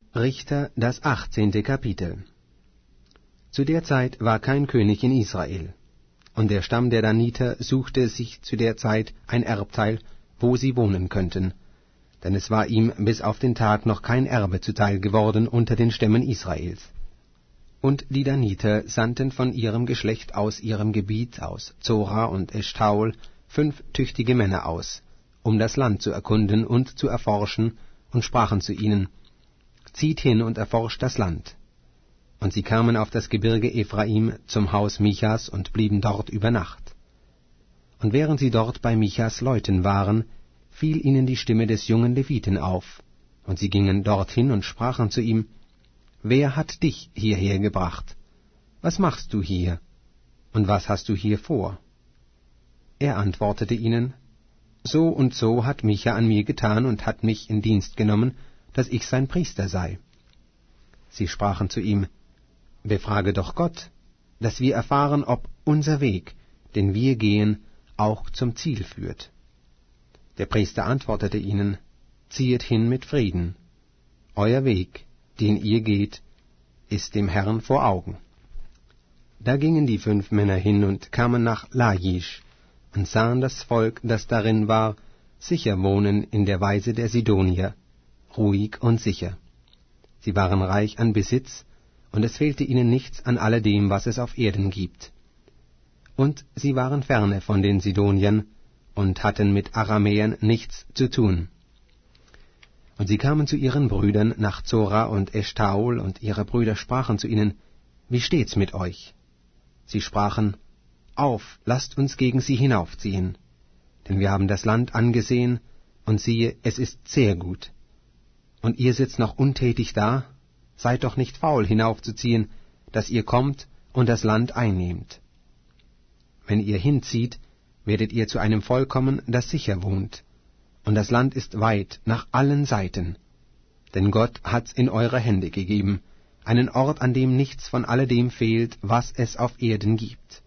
Richter, das 18. Kapitel. Zu der Zeit war kein König in Israel, und der Stamm der Daniter suchte sich zu der Zeit ein Erbteil, wo sie wohnen könnten, denn es war ihm bis auf den Tag noch kein Erbe zuteil geworden unter den Stämmen Israels. Und die Daniter sandten von ihrem Geschlecht aus ihrem Gebiet, aus Zora und Eschtaol, 5 tüchtige Männer aus, um das Land zu erkunden und zu erforschen, und sprachen zu ihnen: Zieht hin und erforscht das Land. Und sie kamen auf das Gebirge Ephraim zum Haus Michas und blieben dort über Nacht. Und während sie dort bei Michas Leuten waren, fiel ihnen die Stimme des jungen Leviten auf, und sie gingen dorthin und sprachen zu ihm: Wer hat dich hierher gebracht? Was machst du hier? Und was hast du hier vor? Er antwortete ihnen: So und so hat Micha an mir getan und hat mich in Dienst genommen, dass ich sein Priester sei. Sie sprachen zu ihm: Befrage doch Gott, dass wir erfahren, ob unser Weg, den wir gehen, auch zum Ziel führt. Der Priester antwortete ihnen: Ziehet hin mit Frieden. Euer Weg, den ihr geht, ist dem Herrn vor Augen. Da gingen die 5 Männer hin und kamen nach Lachisch und sahen das Volk, das darin war, sicher wohnen in der Weise der Sidonier, ruhig und sicher. Sie waren reich an Besitz, und es fehlte ihnen nichts an alledem, was es auf Erden gibt. Und sie waren ferne von den Sidoniern und hatten mit Aramäern nichts zu tun. Und sie kamen zu ihren Brüdern nach Zora und Eschtaol, und ihre Brüder sprachen zu ihnen: Wie steht's mit euch? Sie sprachen: Auf, lasst uns gegen sie hinaufziehen, denn wir haben das Land angesehen, und siehe, es ist sehr gut. Und ihr sitzt noch untätig da? Seid doch nicht faul, hinaufzuziehen, dass ihr kommt und das Land einnehmt. Wenn ihr hinzieht, werdet ihr zu einem Volk kommen, das sicher wohnt, und das Land ist weit nach allen Seiten. Denn Gott hat's in eure Hände gegeben, einen Ort, an dem nichts von alledem fehlt, was es auf Erden gibt.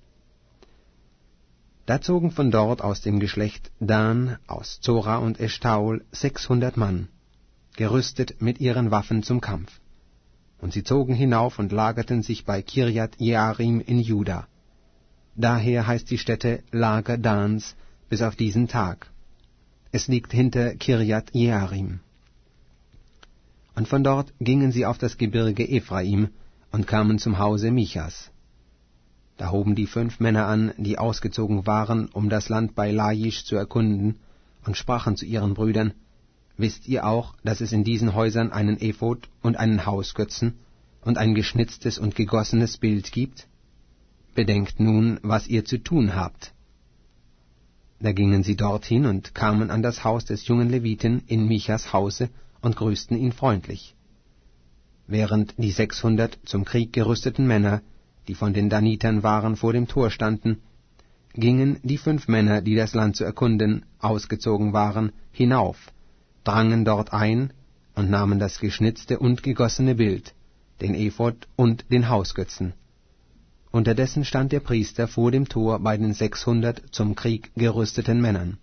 Da zogen von dort aus dem Geschlecht Dan, aus Zora und Eschtaol, 600 Mann, gerüstet mit ihren Waffen zum Kampf. Und sie zogen hinauf und lagerten sich bei Kirjat Jearim in Juda. Daher heißt die Stätte Lager Dans bis auf diesen Tag. Es liegt hinter Kirjat Jearim. Und von dort gingen sie auf das Gebirge Ephraim und kamen zum Hause Michas. Da hoben die 5 Männer an, die ausgezogen waren, um das Land bei Lachisch zu erkunden, und sprachen zu ihren Brüdern: Wisst ihr auch, dass es in diesen Häusern einen Ephod und einen Hausgötzen und ein geschnitztes und gegossenes Bild gibt? Bedenkt nun, was ihr zu tun habt. Da gingen sie dorthin und kamen an das Haus des jungen Leviten in Michas Hause und grüßten ihn freundlich. Während die 600 zum Krieg gerüsteten Männer, die von den Danitern waren, vor dem Tor standen, gingen die 5 Männer, die das Land zu erkunden ausgezogen waren, hinauf, drangen dort ein und nahmen das geschnitzte und gegossene Bild, den Ephod und den Hausgötzen. Unterdessen stand der Priester vor dem Tor bei den 600 zum Krieg gerüsteten Männern.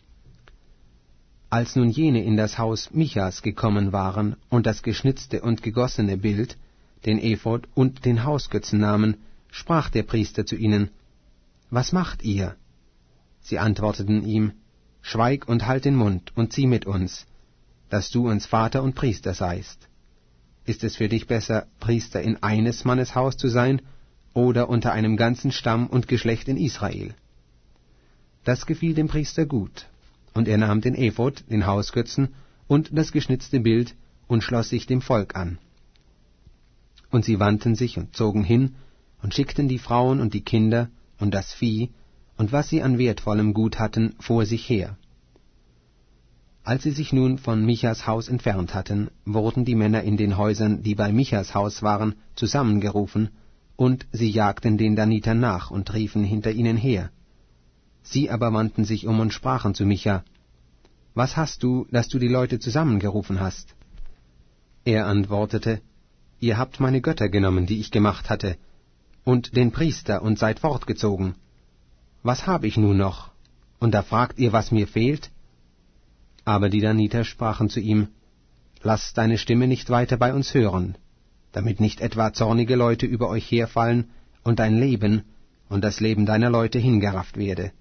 Als nun jene in das Haus Michas gekommen waren und das geschnitzte und gegossene Bild, den Ephod und den Hausgötzen nahmen, sprach der Priester zu ihnen: Was macht ihr? Sie antworteten ihm: Schweig und halt den Mund und zieh mit uns, dass du uns Vater und Priester seist. Ist es für dich besser, Priester in eines Mannes Haus zu sein, oder unter einem ganzen Stamm und Geschlecht in Israel? Das gefiel dem Priester gut, und er nahm den Ephod, den Hausgötzen und das geschnitzte Bild und schloss sich dem Volk an. Und sie wandten sich und zogen hin und schickten die Frauen und die Kinder und das Vieh und was sie an wertvollem Gut hatten vor sich her. Als sie sich nun von Michas Haus entfernt hatten, wurden die Männer in den Häusern, die bei Michas Haus waren, zusammengerufen, und sie jagten den Danitern nach und riefen hinter ihnen her. Sie aber wandten sich um und sprachen zu Micha: Was hast du, dass du die Leute zusammengerufen hast? Er antwortete: Ihr habt meine Götter genommen, die ich gemacht hatte, und den Priester, und seid fortgezogen. Was hab ich nun noch? Und da fragt ihr, was mir fehlt? Aber die Daniter sprachen zu ihm: lasst deine Stimme nicht weiter bei uns hören, damit nicht etwa zornige Leute über euch herfallen und dein Leben und das Leben deiner Leute hingerafft werde.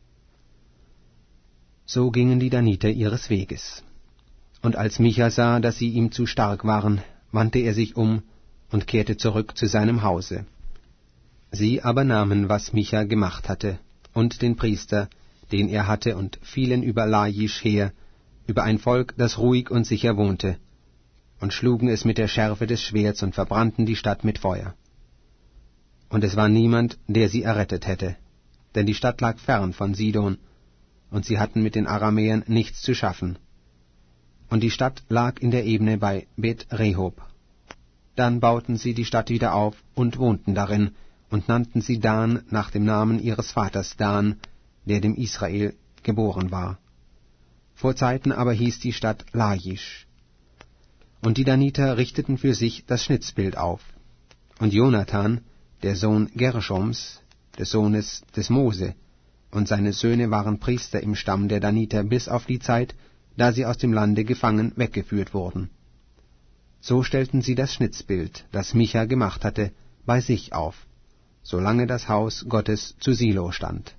So gingen die Daniter ihres Weges. Und als Micha sah, dass sie ihm zu stark waren, wandte er sich um und kehrte zurück zu seinem Hause. Sie aber nahmen, was Micha gemacht hatte, und den Priester, den er hatte, und fielen über Lachisch her, über ein Volk, das ruhig und sicher wohnte, und schlugen es mit der Schärfe des Schwerts und verbrannten die Stadt mit Feuer. Und es war niemand, der sie errettet hätte, denn die Stadt lag fern von Sidon, und sie hatten mit den Aramäern nichts zu schaffen. Und die Stadt lag in der Ebene bei Bet-Rehob. Dann bauten sie die Stadt wieder auf und wohnten darin, und nannten sie Dan nach dem Namen ihres Vaters Dan, der dem Israel geboren war. Vor Zeiten aber hieß die Stadt Lachisch. Und die Daniter richteten für sich das Schnitzbild auf. Und Jonathan, der Sohn Gershoms, des Sohnes des Mose, und seine Söhne waren Priester im Stamm der Daniter bis auf die Zeit, da sie aus dem Lande gefangen weggeführt wurden. So stellten sie das Schnitzbild, das Micha gemacht hatte, bei sich auf, solange das Haus Gottes zu Silo stand.